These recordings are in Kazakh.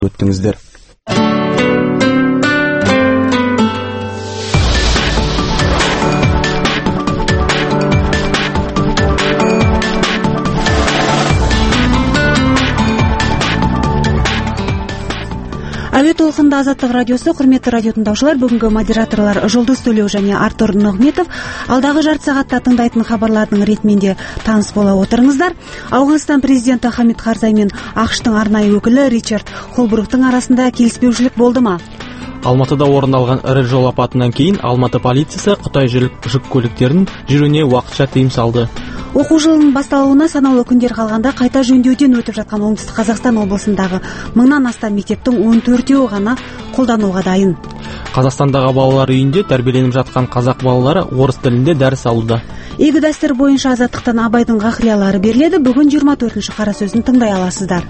өттіңіздер. Әуе толқында Азаттық радиосы, құрметті радио тыңдаушылар, бүгінгі модераторлар Жұлдыз Төлеу және Артур Нығметов. Алдағы жарты сағатта тыңдайтын хабарлардың ретіменде таныс бола отырыңыздар. Ауғанстан президенті Хамид Карзай мен ақш-тың арнайы өкілі Ричард Холбруктың арасында келіспеушілік болды ма? Алматыда орын алған ірі жол апатынан кейін Алматы полициясы Қытай жүк көліктерінің жүруіне уақытша тыйым салды. Оқу жылының басталуына санаулы күндер қалғанда қайта жөндеуден өтіп жатқан Оңтүстік Қазақстан облысындағы 1000-нан астам мектептің 14-еуі ғана қолдануға дайын. Қазақстандағы балалар үйінде тәрбиеленіп жатқан қазақ балалары орыс тілінде дәріс алуда. Игі дәстүр бойынша Азаттықтан Абайдың ғақлиялары беріледі. Бүгін 24-ші қара сөзін тыңдай аласыздар.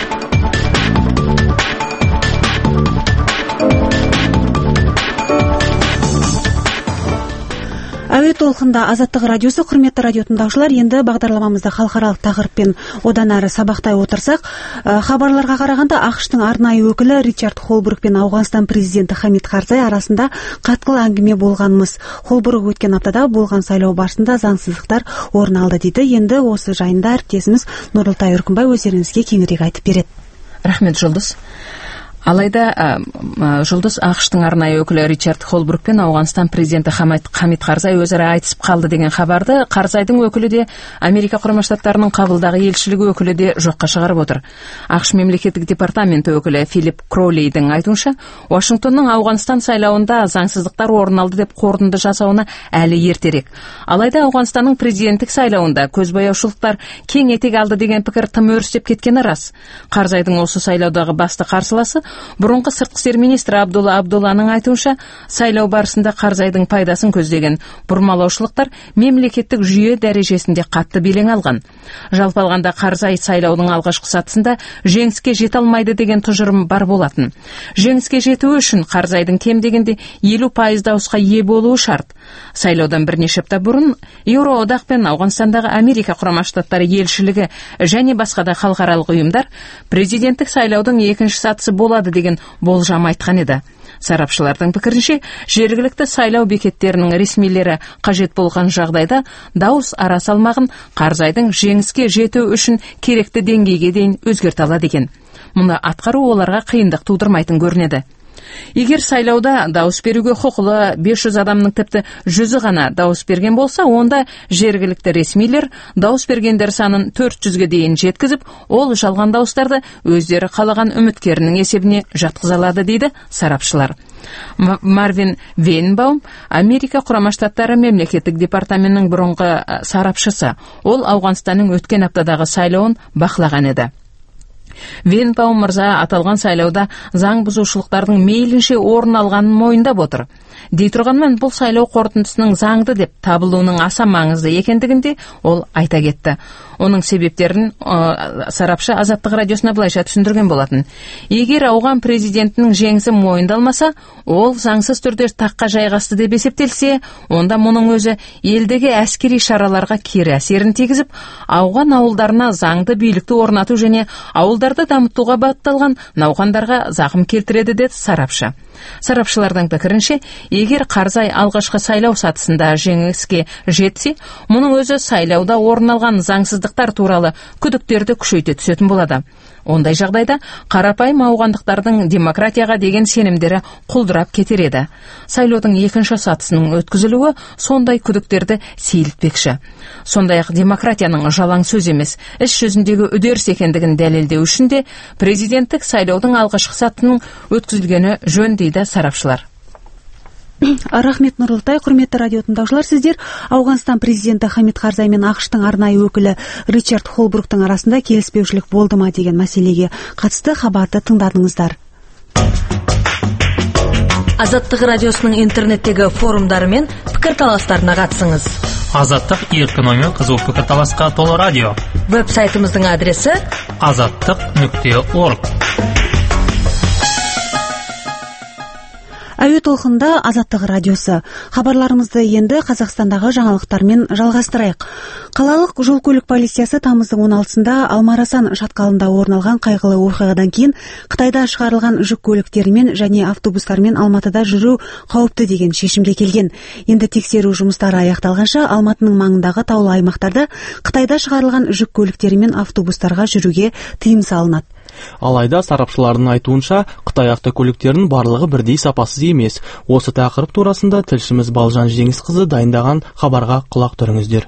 Әуе толқында Азаттық радиосы, құрметті радио тыңдаушылар, енді бағдарламамызды халықаралық тақырыппен одан әрі сабақтай отырсақ, хабарларға қарағанда ақш-тың арнайы өкілі Ричард Холбрук пен Ауғанстан президенті Хамид Карзай арасында қатқыл әңгіме болғанмыз. Холбрук өткен аптада болған сайлау барысында заңсыздықтар орын алды дейді. Енді осы жайында әріптесіміз Нұрылтай Үркімбай өздеріңізге кеңірек айтып береді. Рахмет, Жұлдыз. Алайда Жұлдыз, ақш-тың арнайы өкілі Ричард Холбрук пен Ауғанстан президенті Хамид Карзай өзара айтысып қалды деген хабарды Карзайдың өкілі де Америка Құрама Штаттарының Қабылдағы елшілігі өкілі де жоққа шығарып отыр. ақш мемлекеттік департаменті өкілі Филипп Кроулейдің айтуынша, Вашингтонның Ауғанстан сайлауында заңсыздықтар орын алды деп қорытынды жасауына әлі ертерек. Алайда Ауғанстанның президенттік сайлауында көзбояушылықтар кең етек алды деген пікір тым өрістеп кеткені рас. Карзайдың осы сайлаудағы басты қарсыласы бұрынғы сыртқы істер министрі Абдулланың айтуынша, сайлау барысында Карзайдың пайдасын көздеген бұрмалаушылықтар мемлекеттік жүйе дәрежесінде қатты белең алған. Жалпы алғанда Карзай сайлаудың алғашқы сатысында жеңіске жете алмайды деген тұжырым бар болатын. Жеңіске жетуі үшін Карзайдың кем дегенде 50% дауысқа ие болуы шарт. Сайлаудан бірнеше апта бұрын Еуроодақ пен Ауғанстандағы Америка Құрама Штаттары елшілігі және басқа да халықаралық ұйымдар президенттік сайлаудың екінші сатысы болады деген болжам айтқан еді. Сарапшылардың пікірінше, жергілікті сайлау бекеттерінің ресмилері қажет болған жағдайда дауыс ара салмағын Карзайдың жеңіске жету үшін керекті деңгейге дейін өзгерте алады екен. Мұны атқару оларға қиындық тудырмайтын көрінеді. Егер сайлауда дауыс беруге құқылы 500 адамның тіпті 100-і ғана дауыс берген болса, онда жергілікті ресмилер дауыс бергендер санын 400-ге дейін жеткізіп, ол жалған дауыстарды өздері қалаған үміткерінің есебіне жатқыза алады дейді сарапшылар. Марвин Вейнбаум, Америка Құрама Штаттары мемлекеттік департаментінің бұрынғы сарапшысы. Ол Ауғанстанның өткен аптадағы сайлауын бақылаған еді. Вейнбаум мырза аталған сайлауда заң бұзушылықтардың мейлінше орын алғанын мойындап отыр. Дей тұрғанмен, бұл сайлау қорытындысының заңды деп табылуының аса маңызды екендігінде ол айта кетті. Оның себептерін сарапшы Азаттық радиосына былайша түсіндірген болатын. Егер ауған президентінің жеңісі мойындалмаса, ол заңсыз түрде таққа жайғасты деп есептелсе, онда мұның өзі елдегі әскери шараларға кері әсерін тигізіп, ауған ауылдарына заңды билікті орнату және ауылдарды дамытуға бағытталған науқандарға зақым келтіреді деді сарапшы. Сарапшылардың пікірінше, егер Карзай алғашқы сайлау сатысында жеңіске жетсе, мұның өзі сайлауда орын алған заңсыздықтар туралы күдіктерді күшейте түсетін болады. Ондай жағдайда қарапайым ауғандықтардың демократияға деген сенімдері құлдырап кетер еді. Сайлаудың екінші сатысының өткізілуі сондай күдіктерді сейілтпекші. Сондай-ақ демократияның жалаң сөз емес, іс жүзіндегі үдеріс екендігін дәлелдеу үшін де президенттік сайлаудың алғашқы сатысының өткізілгені жөн дейді сарапшылар. Рахмет, Нұрылтай. Құрметті радио тыңдаушылар, сіздер Ауғанстан президенті Хамид Карзай мен ақш-тың арнайы өкілі Ричард Холбруктың арасында келіспеушілік болды ма деген мәселеге қатысты хабарды тыңдадыңыздар. Азаттық радиосының интернеттегі форумдары мен пікірталастарына қатысыңыз. Азаттық еркін қызу пікірталасқа толы радио. Веб-сайтымыздың адресі azаттық.org. Әуе толқында Азаттық радиосы. Хабарларымызды енді Қазақстандағы жаңалықтармен жалғастырайық. Қалалық жол-көлік полициясы тамыздың 16-сында Алмарасан шатқалында орын алған қайғылы оқиғадан кейін Қытайда шығарылған жүк көліктерімен және автобустармен Алматыда жүру қауіпті деген шешімге келген. Енді тексеру жұмыстары аяқталғанша Алматының маңындағы таулы аймақтарда Қытайда шығарылған жүк көліктері автобустарға жүруге тыйым салынады. Алайда сарапшылардың айтуынша, Қытай автокөліктерінің барлығы бірдей сапасыз емес. Осы тақырып турасында тілшіміз Балжан Жеңісқызы дайындаған хабарға құлақ түріңіздер.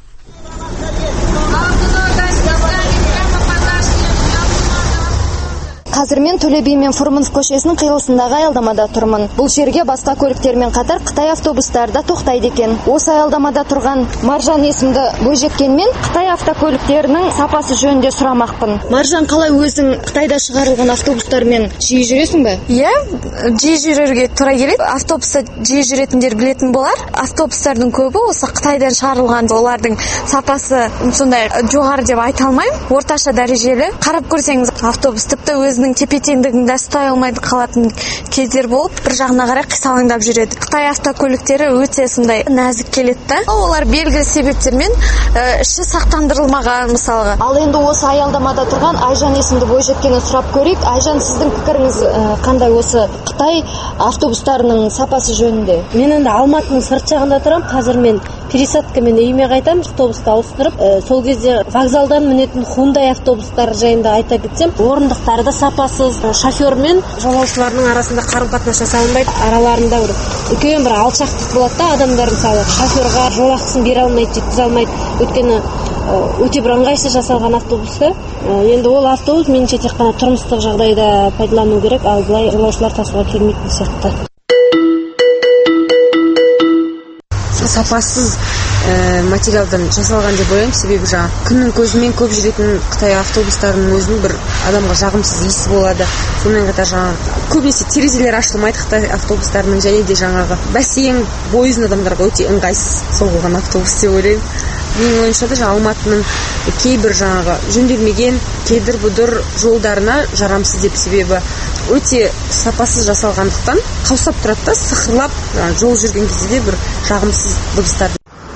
Қазір мен Төле би мен Фурманов көшесінің қиылысындағы аялдамада тұрмын. Бұл жерге басқа көліктермен қатар Қытай автобустары да тоқтайды екен. Осы аялдамада тұрған Маржан есімді бойжеткенмен Қытай автокөліктерінің сапасы жөнінде сұрамақпын. Маржан, қалай өзің Қытайда шығарылған автобустармен жиі жүресің бе? Иә, жиі жүрерге тура келеді. Автобуста жиі жүретіндер білетін болар. Автобустардың көбі осы Қытайдан шығарылған. Олардың сапасы сондай жоғары деп айта алмаймын. Орташа дәрежелі. Қарап көрсеңіз, автобус тіпті өзінің тепе-теңдігінде ұстай алмайды қалатын кездер болып, бір жағына қарай қисалаңдап жүреді. Қытай автокөліктері өте сондай нәзік келеді да. Олар белгілі себептермен іші сақтандырылмаған мысалға. Ал енді осы аялдамада тұрған Айжан есімді бойжеткеннен сұрап көрейік. Айжан, сіздің пікіріңіз қандай осы Қытай автобустарының сапасы жөнінде? Мен енді Алматының сырт жағында тұрам. Қазір мен пересадкамен үйіме қайтам, автобусты ауыстырып, сол кезде вокзалдан мінетін Hyundai автобустар жайында айта кетсем, орындықтары да сапасыз, шофер мен жолаушылардың арасында қарым-қатынас жасалынбайды, араларында үлкен бір алшақтық болады да, адамдар мысалы шоферға жол ақысын бере алмайды, жеткізе алмайды. Өйткені өте бір ыңғайсыз жасалған автобуста. Енді ол автобус меніңше тек қана тұрмыстық жағдайда пайдалану керек, ал былай жолаушылар тасуға келмейтін сияқты. Сапасыз материалдан жасалған деп ойлаймын, себебі күннің көзімен көп жүретін Қытай автобустарының өзінің бір адамға жағымсыз иісі болады. Сонымен қатар көбінесе терезелер ашылмайды Қытай автобустарының, және де бәсең бойызын адамдарға өте ыңғайсыз соғылған автобус деп ойлаймын. Менің ойымша да Алматының кейбір жөнделмеген кедір-бұдыр жолдарына жарамсыз деп, себебі өте сапасыз жасалғандықтан қаусап тұрады да, сықырлап жол жүрген кезде де бір жағымсыз дыбыстар.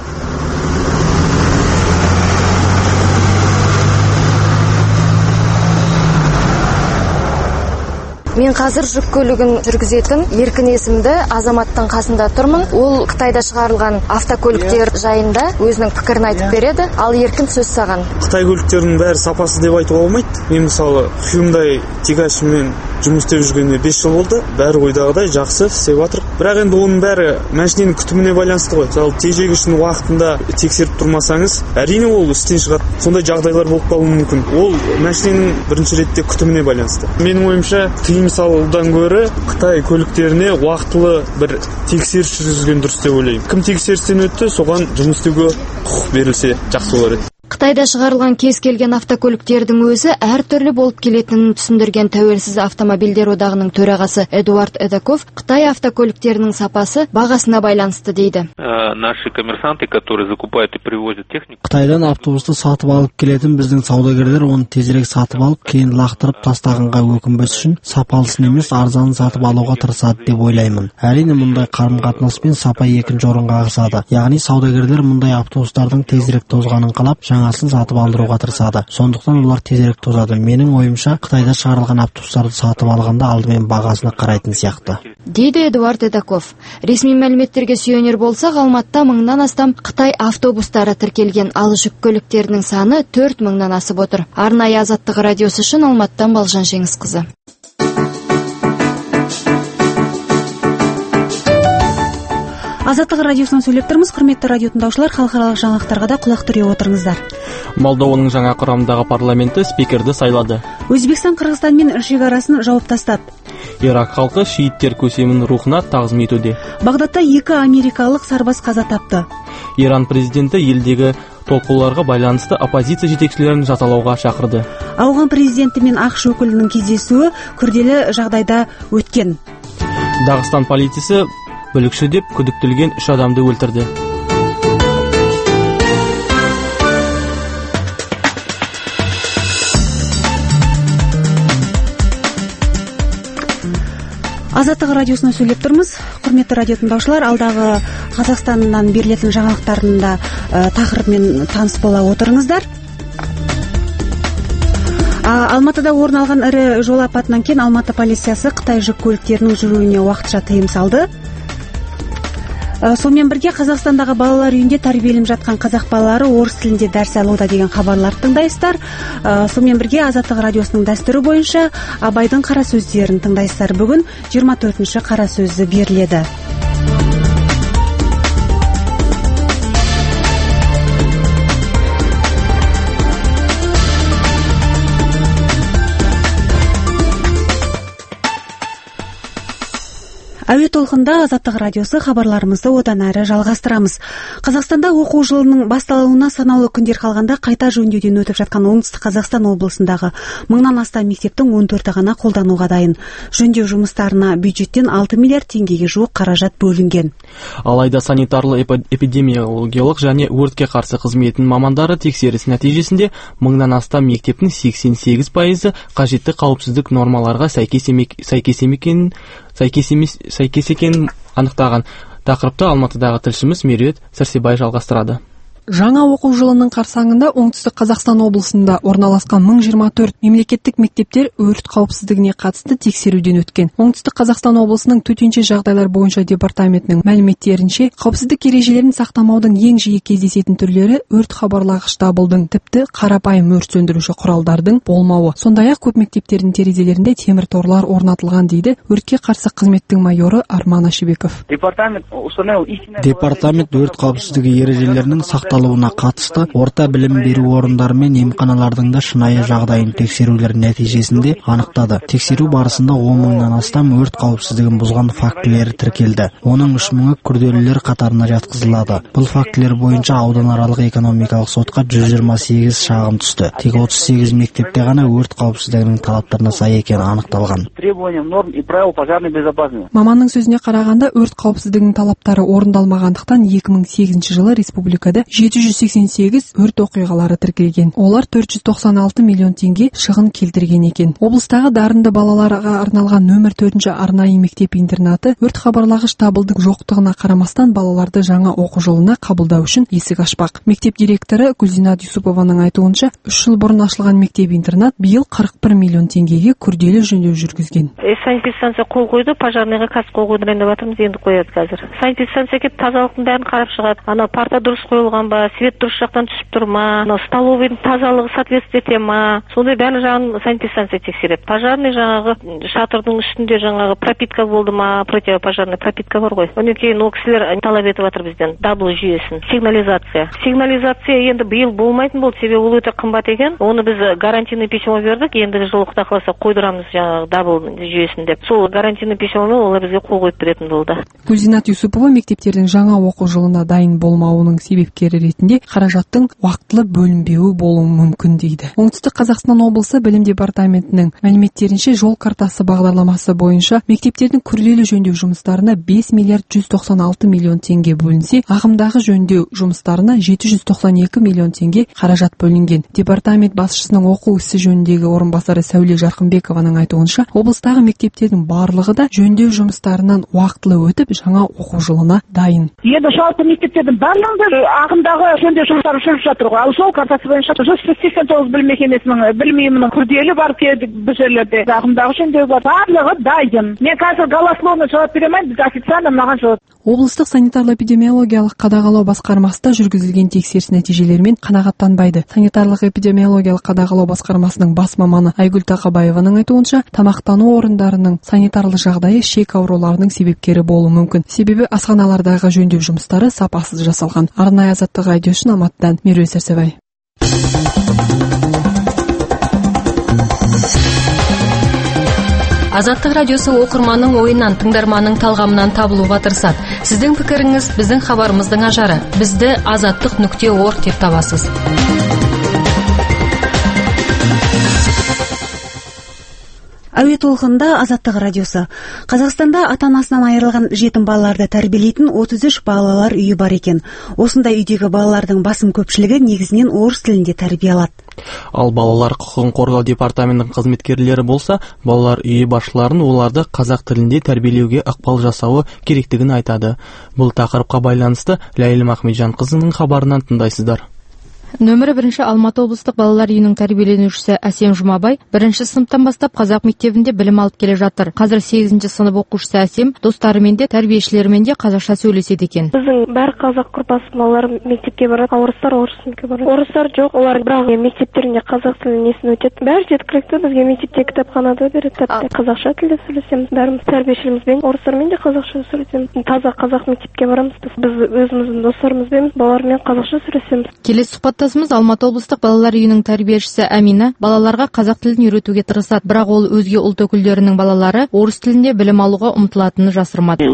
Мен қазір жүк көлігін жүргізетін Еркін есімді азаматтың қасында тұрмын. Ол Қытайда шығарылған автокөліктер жайында өзінің пікірін айтып береді. Ал Еркін, сөз саған. Қытай көліктерінің бәрі сапасы деп айтуға болмайды. Мен мысалы Hyundai Тигашымен жұмыс істеп жүргеніне 5 жыл болды. Бәрі ойдағыдай жақсы істеп жатыр. Бірақ енді оның бәрі машиненің күтіміне байланысты ғой. Мысалы тежегішін уақытында тексеріп тұрмасаңыз, әрине ол істен шығады. Сондай жағдайлар болып қалуы мүмкін. Ол машиненің бірінші ретте күтіміне байланысты. Менің ойымша тыйым салудан гөрі Қытай көліктеріне уақытылы бір тексеріс жүргізген дұрыс деп ойлаймын. Кім тексерістен өтті, соған жұмыс істеуге құқық берілсе жақсы болар еді. Қытайда шығарылған кез келген автокөліктердің өзі әртүрлі болып келетінін түсіндірген Тәуелсіз автомобильдер одағының төрағасы Эдуард Эдаков, Қытай автокөліктерінің сапасы бағасына байланысты дейді. Наши коммерсанты, которые закупают и привозят технику. Қытайдан автобусты сатып алып келетін біздің саудагерлер оны тезірек сатып алып, кейін лақтырып тастағанға өкінбес үшін сапалысын емес, арзанын сатып алуға тырысады деп ойлаймын. Әрине мұндай қарым-қатынаспен сапа екінші орынға ығысады. Яғни саудагерлер мұндай автобустардың тезірек тозғанын қалап, жаңасын сатып алдыруға тырысады. Сондықтан олар тезірек тозады. Менің ойымша, Қытайда шығарылған автобустарды сатып алғанда алдымен бағасына қарайтын сияқты. Дейді Эдуард Эдаков. Ресми мәліметтерге сүйенер болсақ, Алматыда 1000-нан астам Қытай автобустары тіркелген, ал жүк көліктерінің саны 4000-нан асып отыр. Арнайы Азаттық радиосы үшін Алматыдан Балжан Жеңісқызы. Азаттық радиосынан сөйлеп тұрмыз. Құрметті радио тыңдаушылар, халықаралық жаңалықтарға да құлақ түре отырыңыздар. Молдованың жаңа құрамдағы парламенті спикерді сайлады. Өзбекстан Қырғызстанмен шекарасын жауып тастады. Ирак халқы шииттер көсемінің рухына тағзым етуде. Бағдадта 2 америкалық сарбаз қаза тапты. Иран президенті елдегі толқуларға байланысты оппозиция жетекшілерін жазалауға шақырды. Ауған президенті мен ақш өкілінің кездесуі күрделі жағдайда өткен. Дағыстан полициясы бүлікші деп күдіктелген 3 адамды өлтірді. Азаттық радиосына сөйлеп тұрмыз. Құрметті радио тыңдаушылар, алдағы Қазақстаннан берілетін жаңалықтарында тақырыбымен таныс бола отырыңыздар. Алматыда орын алған ірі жол апатынан кейін Алматы полициясы Қытай жүк көліктерінің жүруіне уақытша тыйым салды. Сонымен бірге Қазақстандағы балалар үйінде тәрбиеленіп жатқан қазақ балалары орыс тілінде дәріс алуда деген хабарларды тыңдайсыздар. Сонымен бірге Азаттық радиосының дәстүрі бойынша Абайдың қара сөздерін тыңдайсыздар. Бүгін 24-ші қара сөзі беріледі. Әуе толқында Азаттық радиосы, хабарларымызды одан әрі жалғастырамыз. Қазақстанда оқу жылының басталуына санаулы күндер қалғанда қайта жөндеуден өтіп жатқан Оңтүстік Қазақстан облысындағы 1000-нан астам мектептің 14-і ғана қолдануға дайын. Жөндеу жұмыстарына бюджеттен 6 миллиард теңгеге жуық қаражат бөлінген. Алайда санитарлы эпидемиологиялық және өртке қарсы қызметінің мамандары тексеріс нәтижесінде 1000-нан астам мектептің 88% қажетті қауіпсіздік нормаларға сәйкес екенін анықтаған. Тақырыпты Алматыдағы тілшіміз Меруерт Сәрсебай жалғастырады. Жаңа оқу жылының қарсаңында Оңтүстік Қазақстан облысында орналасқан 1024 мемлекеттік мектептер өрт қауіпсіздігіне қатысты тексеруден өткен. Оңтүстік Қазақстан облысының төтенше жағдайлар бойынша департаментінің мәліметтерінше, қауіпсіздік ережелерін сақтамаудың ең жиі кездесетін түрлері өрт хабарлағыш дабылдың, тіпті қарапайым өрт сөндіруші құралдардың болмауы. Сондай-ақ көп мектептердің терезелерінде темір торлар орнатылған дейді өртке қарсы қызметтің майоры Арман Ашибеков. Департамент өрт қауіпсіздігі ережелерінің сақталуына қатысты орта білім беру орындары мен емханалардың да шынайы жағдайын тексерулер нәтижесінде анықтады. Тексеру барысында 10 000-нан астам өрт қауіпсіздігін бұзған фактілері тіркелді. Оның 3000-ы күрделілер қатарына жатқызылады. Бұл фактілер бойынша ауданаралық экономикалық сотқа 128 шағым түсті. Тек 38 мектепте ғана өрт қауіпсіздігінің талаптарына сай екені анықталған. Маманның сөзіне қарағанда, өрт қауіпсіздігінің талаптары орындалмағандықтан 2008 жылы республикада 788 өрт оқиғалары тіркелген. Олар 496 миллион теңге шығын келтірген екен. Облыстағы дарынды балаларға арналған нөмір 4-ші арнайы мектеп-интернаты өрт хабарлағыш дабылдың жоқтығына қарамастан балаларды жаңа оқу жылына қабылдау үшін есік ашпақ. Мектеп директоры Гүлзинат Юсупованың айтуынша, 3 жыл бұрын ашылған мектеп-интернат биыл 41 миллион теңгеге күрделі жөндеу жүргізген. Санэпидстанция қол қойды, пожарныйға қазір қол қойдырайын деп жатырмыз, енді қояды қазір. Санэпидстанция келіп тазалықтың бәрін қарап шығады. Ана парта дұрыс қойылған ба, свет дұрыс жақтан түсіп тұр ма, столовыйдың тазалығы соответствие ете ма, сондай бәрі жағын санэпидстанция тексереді. Пожарный жаңағы шатырдың үстінде жаңағы пропитка болды ма, противопожарный пропитка бар ғой. Онан кейін ол кісілер талап етіп жатыр бізден дабыл жүйесін, сигнализация енді биыл болмайтын болды, себебі ол өте қымбат екен. Оны біз гарантийный письмо бердік, ендігі жылы Құдай қаласа қойдырамыз жаңағы дабыл жүйесін деп. Сол гарантийный письмомен олар бізге қол қойып беретін болды. Гүлзинат Юсупова мектептердің жаңа оқу жылына дайын болмауының себепкері ретінде қаражаттың уақытылы бөлінбеуі болуы мүмкін дейді. Оңтүстік Қазақстан облысы білім департаментінің мәліметтерінше, жол картасы бағдарламасы бойынша мектептердің күрделі жөндеу жұмыстарына 5 миллиард 196 миллион теңге бөлінсе, ағымдағы жөндеу жұмыстарына 792 миллион теңге қаражат бөлінген. Департамент басшысының оқу ісі жөніндегі орынбасары Сәуле Жарқынбекованың айтуынша, облыстағы мектептердің барлығы да жөндеу жұмыстарынан уақытылы өтіп, жаңа оқу жылына дайын. Енді жалпы мектептердің барлығында ағымдағы жөндеу жұмыстары жүріп жатыр ғой. Ал жол картасы бойынша 189 білім мекемесінің білім ұйымының күрделі бар біз жерлерде ағымдағы жөндеу бар. Барлығы дайын. Мен қазір голословно жауап бере алмаймын, біз официально маған жауап. Облыстық санитарлы-эпидемиологиялық қадағалау басқармасында жүргізілген тексеріс нәтижелерімен қанағаттанбайды. Санитарлық-эпидемиологиялық қадағалау басқармасының бас маманы Айгүл Тақабаеваның айтуынша, тамақтану орындарының санитарлы жағдайы ішек ауруларының себепкері болуы мүмкін. Себебі асханалардағы жөндеу жұмыстары сапасыз жасалған. Арнайы Азаттық радио үшін Алматыдан Меруерт Сәрсебай. Азаттық радиосы оқырманның ойынан, тыңдарманның талғамынан табылуға тырысады. Сіздің пікіріңіз біздің хабарымыздың ажары. Бізді azаттық.org деп табасыз. Әуе толқынында Азаттық радиосы. Қазақстанда ата-анасынан айырылған жетім балаларды тәрбиелейтін 33 балалар үйі бар екен. Осындай үйдегі балалардың басым көпшілігі негізінен орыс тілінде тәрбие алады. Ал балалар құқығын қорғау департаментінің қызметкерлері болса, балалар үйі басшыларын оларды қазақ тілінде тәрбиелеуге ықпал жасауы керектігін айтады. Бұл тақырыпқа байланысты Ләйлім Ахметжанқызының хабарынан тыңдайсыздар. Нөмірі 1 Алматы облыстық балалар үйінің тәрбиеленушісі Әсем Жұмабай 1 сыныптан бастап қазақ мектебінде білім алып келе жатыр. Қазір 8 сынып оқушысы Әсем достарымен де тәрбиешілермен де қазақша сөйлеседі екен. Біздің бәр қазақ құрбасы балалар мектепке барады, орыстар орыс мектепке барады. Орыстар жоқ, олар бірақ мектептерінде қазақ тілін несін өтеді. Бәрі жеткілікті, бізге мектепте кітапханада береді. Қазақша тілде сөйлесеміз, бәріміз тәрбиешілерімізбен, орыстармен де қазақша сөйлесеміз. Таза қазақ мектепке барамыз. Біз өзіміздің достарымызбен, балалармен қазақша сөйлесеміз. Келесі сұхбаттасымыз Алматы облыстық балалар үйінің тәрбиешісі Әмина балаларға қазақ тілін үйретуге тырысады, бірақ ол өзге ұлт өкілдерінің балалары орыс тілінде білім алуға ұмтылатынын жасырмады.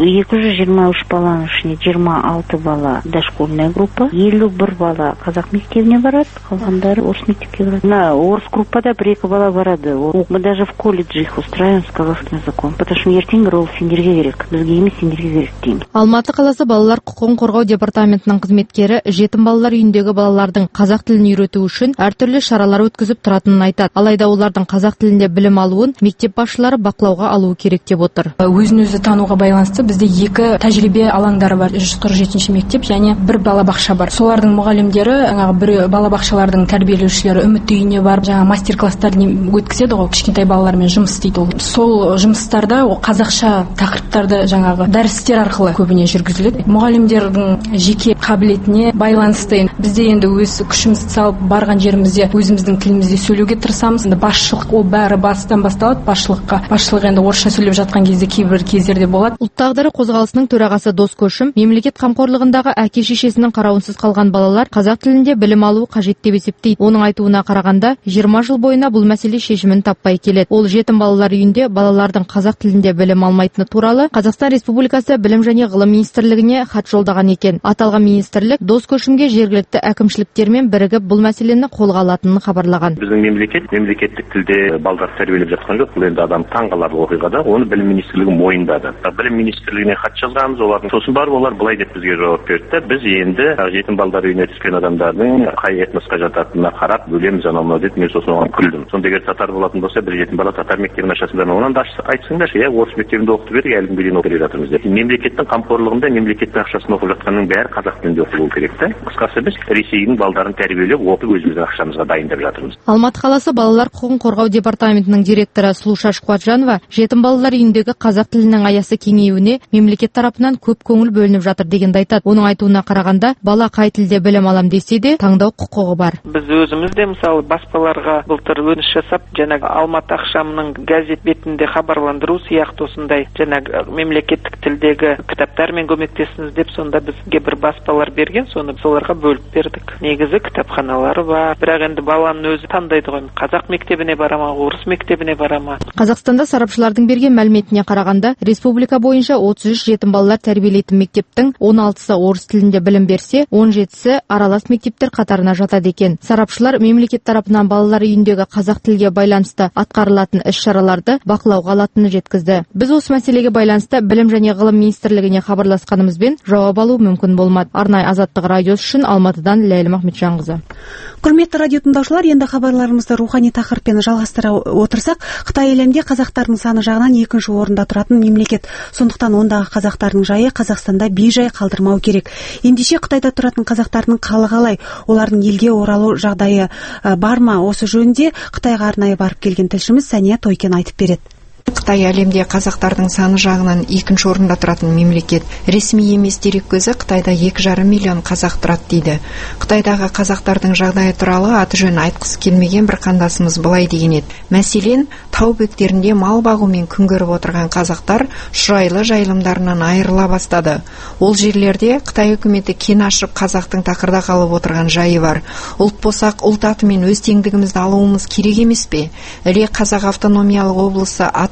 223 баланың ішінде 26 бала дошкольная группа, 51 бала қазақ мектебіне барады, қалғандары орыс мектепке барады. На орыс группада 1-2 бала барады. Мы даже в колледже их устраиваем с казахским языком, потому что ертең ол сендерге керек, бізге емес сендерге керек деймін. Алматы қаласы балалар құқығын қорғау департаментінің қызметкері жетім балалар үйіндегі балалардың қазақ тілін үйрету үшін әртүрлі шаралар өткізіп тұратынын айтады. Алайда олардың қазақ тілінде білім алуын мектеп басшылары бақылауға алуы керек деп отыр. Өзін өзі тануға байланысты бізде 2 тәжірибе алаңдары бар. 147 мектеп және 1 балабақша бар. Солардың мұғалімдері, бір балабақшалардың тәрбиелеушілері үміт үйіне барып, мастер-класстар өткізеді ғой, кішкентай балалармен жұмыс істейді ол. Сол жұмыстарда қазақша тақырыптарды дәрістер арқылы көбіне жүргізіледі. Мұғалімдердің жеке қабілетіне байланысты бізде енді өз күшімізді салып барған жерімізде өзіміздің тілімізде сөйлеуге тырысамыз. Басшылық ол бәрі бастан басталады. Басшылық енді орысша сөйлеп жатқан кезде кейбір кездерде болады. Ұлт тағдыры қозғалысының төрағасы Дос Көшім, мемлекет қамқорлығындағы әке-шешесінің қарауынсыз қалған балалар қазақ тілінде білім алуы қажет деп есептейді. Оның айтуына қарағанда, 20 жыл бойына бұл мәселе шешімін таппай келеді. Ол жетім балалар үйінде балалардың қазақ тілінде білім алмайтыны туралы Қазақстан Республикасы Білім және ғылым министрлігіне хат жолдаған екен. Аталған министрлік Дос Көшімге жергілікті әкімшіліктермен бірігіп бұл мәселені қолға алатынын хабарлаған. Біздің мемлекеттік тілде балдар тәрбиелеп жатқан жоқ. Бұл енді адам таңғаларлық оқиғада, оны білім министрлігі мойындады. Білім министрлігіне хат жазғанбыз, олардың сосын барып олар былай деп бізге жауап берді. Біз енді жетім балдар үйіне түскен адамдардың қай этносқа жататынына қарап бөлеміз анау деді. Мен сосын оған күлдім. Сонда егер татар болатын болса, бір жетім бала татар мектебіне ашасыңдар, онан да айтсыңдаршы, орыс мектебінде оқытып едік, әлі күнге дейін оқып жатырмыз деп. Мемлекеттің қамқорлығында мемлекеттің ақшасын оқып жатқанның бәрі қазақ тілінде оқылуы керек та. Қысқасы біз Ресейдің балдарын тәрбиелеп оқып өзіміздің ақшамызға дайындап жатырмыз. Алматы қаласы балалар құқығын қорғау департаментінің директоры Сұлуша Шқуатжанова жетім балалар үйіндегі қазақ тілінің аясы кеңеюіне мемлекет тарапынан көп көңіл бөлініп жатыр дегенді айтады. Оның айтуына қарағанда, бала қай тілде білім алам десе де таңдау құқығы бар. Біз өзіміз де мысалы баспаларға былтыр өтініш жасап, Алматы ақшамның газет бетінде хабарландыру сияқты осындай мемлекеттік тілдегі кітаптармен көмектесіңіз деп, сонда бізге бір баспалар берген, соны соларға бөліп бердік. Негізі кітапханалары бар, бірақ енді баланың өзі таңдайды ғой, қазақ мектебіне барама, орыс мектебіне барама. Қазақстанда сарапшылардың берген мәліметіне қарағанда, республика бойынша 33 жетім балалар тәрбиелейтін мектептің 16-сы орыс тілінде білім берсе, 17-сі аралас мектептер қатарына жатады екен. Сарапшылар мемлекет тарапынан балалар үйіндегі қазақ тілге байланысты атқарылатын іс-шараларды бақылауға алатынын жеткізді. Біз осы мәселеге байланысты Білім және ғылым министрлігіне хабарласқанымызбен жауап алу мүмкін болмады. Арнайы Азаттық радиосы үшін Алматыдан Ләйлім Ахметжанқызы. Құрметті радио тыңдаушылар, енді хабарларымызды рухани тақырыппен жалғастыра отырсақ, Қытай әлемде қазақтардың саны жағынан 2-ші орында тұратын мемлекет. Сондықтан ондағы қазақтардың жайы Қазақстанда бей-жай қалдырмау керек. Ендеше Қытайда тұратын қазақтардың қалы қалай? Олардың елге оралу жағдайы бар ма? Осы жөнінде Қытайға арнайы барып келген тілшіміз Сәния Тойкен айтып береді. Қытай әлемде қазақтардың саны жағынан 2-ші орында тұратын мемлекет. Ресми емес дерек көзі Қытайда 2,5 миллион қазақ тұрады дейді. Қытайдағы қазақтардың жағдайы туралы аты жөнін айтқысы келмеген бір қандасымыз былай деген еді. Мәселен, тау бөктерінде мал бағумен күн көріп отырған қазақтар шұрайлы жайылымдарынан айырыла бастады. Ол жерлерде Қытай үкіметі кен ашып қазақтың тақырда қалып отырған жайы бар. Ұлт болсақ, ұлт атымен өз теңдігімізді алуымыз керек емес пе? Іле Қазақ автономиялық облысы аты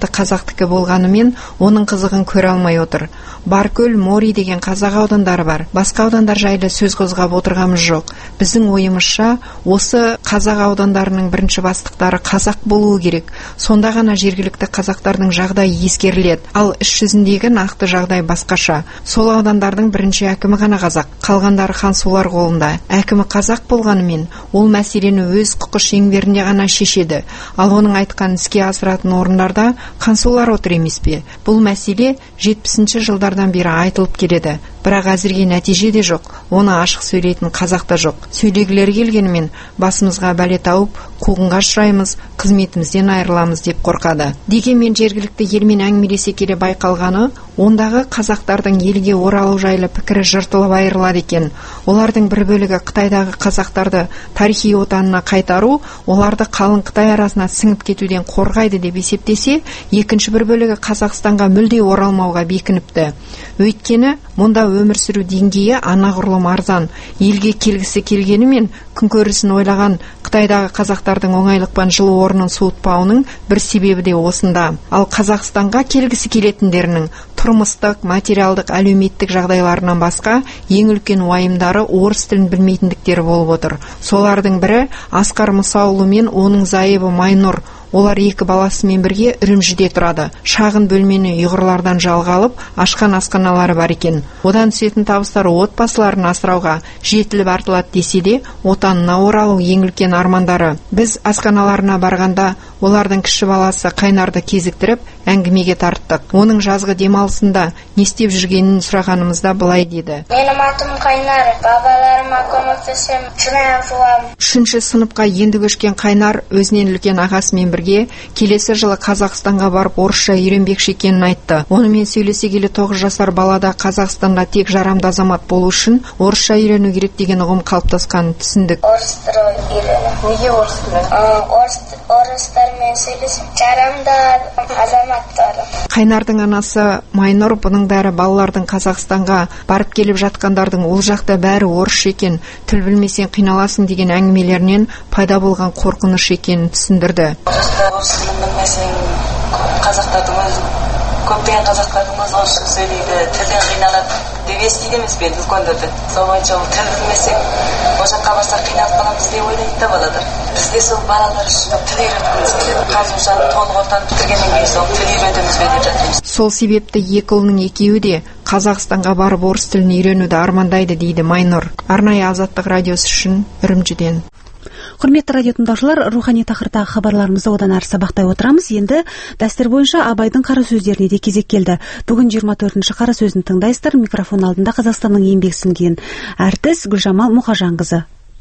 аты қазақтікі болғанымен оның қызығын көре алмай отыр. Баркөл, Мори деген қазақ аудандары бар. Басқа аудандар жайлы сөз қозғап отырғамыз жоқ. Біздің ойымызша, осы қазақ аудандарының бірінші бастықтары қазақ болуы керек. Сонда ғана жергілікті қазақтардың жағдайы ескеріледі. Ал іс жүзіндегі нақты жағдай басқаша. Сол аудандардың бірінші әкімі ғана қазақ, қалғандары хансулар қолында. Әкімі қазақ болғанымен, ол мәселені өз құқы шеңберінде ғана шешеді. Ал оның айтқан іске асыратын орындарда хансулар отыр емес пе? Бұл мәселе 70-ші жылдардан бері айтылып келеді. Бірақ әзірге нәтиже де жоқ. Оны ашық сөйлейтін қазақ та жоқ. Сөйлегілері келгенімен басымызға бәле тауып, қуғынға ұшыраймыз, қызметімізден айырыламыз деп қорқады. Дегенмен жергілікті елмен әңгімелесе келе байқалғаны, ондағы қазақтардың елге оралу жайлы пікірі жыртылып айырылады екен. Олардың бір бөлігі Қытайдағы қазақтарды тарихи отанына қайтару, оларды қалың Қытай арасына сіңіп кетуден қорғайды деп есептесе, екінші бір бөлігі Қазақстанға мүлде оралмауға бекініпті. Өйткені мұнда өмір сүру деңгейі анағұрлым арзан. Елге келгісі келгенімен күнкөрісін ойлаған Қытайдағы қазақтардың оңайлықпен жылу орнын суытпауының бір себебі де осында. Ал Қазақстанға келгісі келетіндерінің тұрмыстық, материалдық, әлеуметтік жағдайларынан басқа ең үлкен уайымдары орыс тілін білмейтіндіктері болып отыр. Солардың бірі Асқар Мұсаұлы мен оның зайыбы Майнұр. Олар екі баласымен бірге Үрімжіде тұрады. Шағын бөлмені ұйғырлардан жалға алып, ашқан асханалары бар екен. Одан түсетін табыстары отбасыларын асырауға жетіліп артылады десе де, отанына оралу ең үлкен армандары. Біз асханаларына барғанда, олардың кіші баласы Қайнарды кезіктіріп, әңгімеге тарттық. Оның жазғы демалысында не істеп жүргенін сұрағанымызда былай деді. Менің атым Қайнар, бабаларыма көмектесем, жинай жуам. 3-ші сыныпқа енді көшкен Қайнар өзінен үлкен ағасымен бірге келесі жылы Қазақстанға барып орысша үйренбекші екенін айтты. Онымен сөйлесе келе 9 жасар балада Қазақстанда тек жарамды азамат болу үшін орысша үйрену керек деген ұғым қалыптасқанын түсіндік. Орыс тілін үйрену. Неге орыс тілін? Орыстармен сөйлесіп жарамды азаматтары. Қайнардың анасы Майнұр бұның бәрі балалардың Қазақстанға барып келіп жатқандардың ол жақта бәрі орыс екен, тіл білмесең қиналасың деген әңгімелерінен пайда болған қорқыныш екенін түсіндірді. Орыс тілін білмесең қазақтардың өзі көптеген қазақтардың өзі орысша сөйлейді, тілден қиналады деп естиді емес пе үлкендерді. Сол бойынша ол тіл білмесек, ол жаққа барсақ қиналып қаламыз деп ойлайды да балалар. Біз де сол балалар үшін тіл үйреткіміз келеді. Қазір толық ортаны бітіргеннен кейін сол тіл үйретеміз бе деп жатырмыз. Сол себепті екі ұлының екеуі де Қазақстанға барып орыс тілін үйренуді армандайды дейді Майнұр. Арнайы Азаттық радиосы үшін Үрімжіден. Құрметті радио тыңдаушылар, рухани тақырыптағы хабарларымызды одан әрі сабақтай отырамыз. Енді дәстүр бойынша Абайдың қара сөздеріне де кезек келді. Бүгін 24-ші қара сөзін тыңдайсыздар. Микрофон алдында Қазақстанның еңбек сіңірген әртіс Гүлжамал Мұхажанқызы.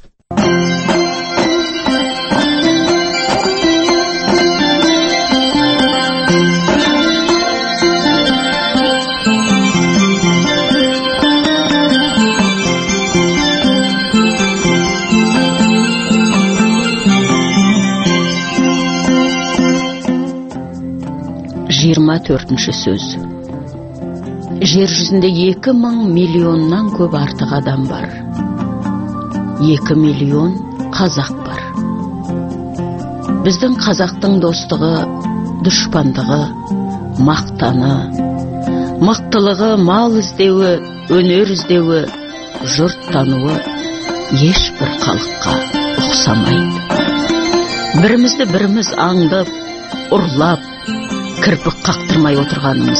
24-ші сөз. Жер жүзінде 2.000 миллионнан көп артық адам бар. 2 миллион қазақ бар. Біздің қазақтың достығы, дұшпандығы, мақтаны, мықтылығы, мал іздеуі, өнер іздеуі, жұрт тануы ешбір халыққа ұқсамайды. Бірімізді біріміз аңдып, ұрлап, кірпік қақтырмай отырғанымыз.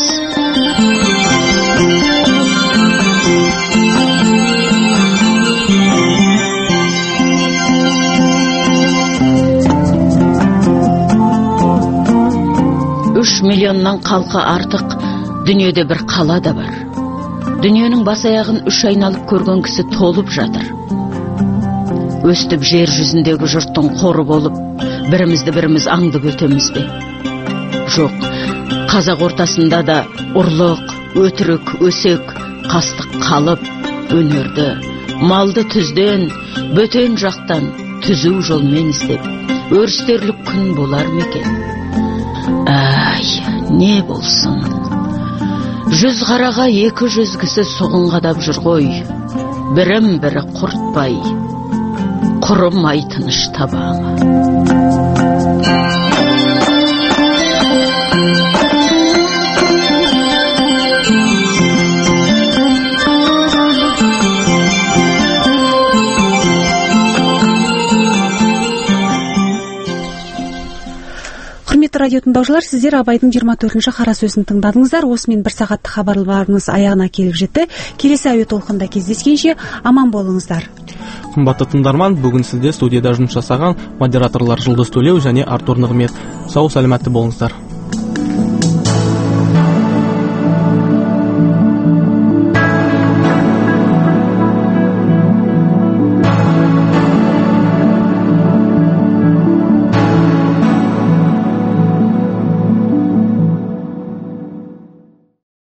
Үш миллионнан халқы артық дүниеде бір қала да бар. Дүниенің бас аяғын 3 айналып көрген кісі толып жатыр. Өстіп жер жүзіндегі жұрттың қоры болып, бірімізді біріміз аңдып өтеміз бе? Жоқ, қазақ ортасында да ұрлық, өтірік, өсек, қастық қалып, өнерді, малды түзден, бөтен жақтан, түзу жолмен іздеп, өрістерлік күн болар мекен? Ай, не болсын? 100 қараға 200 кісі соғын қадап жүр ғой, бірім бірі құртпай, құрымай тыныш табаңы. радио тыңдаушылар, сіздер Абайдың 24-ші қара сөзін тыңдадыңыздар. Осымен бір сағаттық хабарларымыз аяғына келіп жетті. Келесі әуе толқында кездескенше аман болыңыздар. Қымбатты тыңдарман, бүгін сізде студияда жұмыс жасаған модераторлар Жұлдыз Төлеу және Артур Нығмет. Сау саламатты болыңыздар.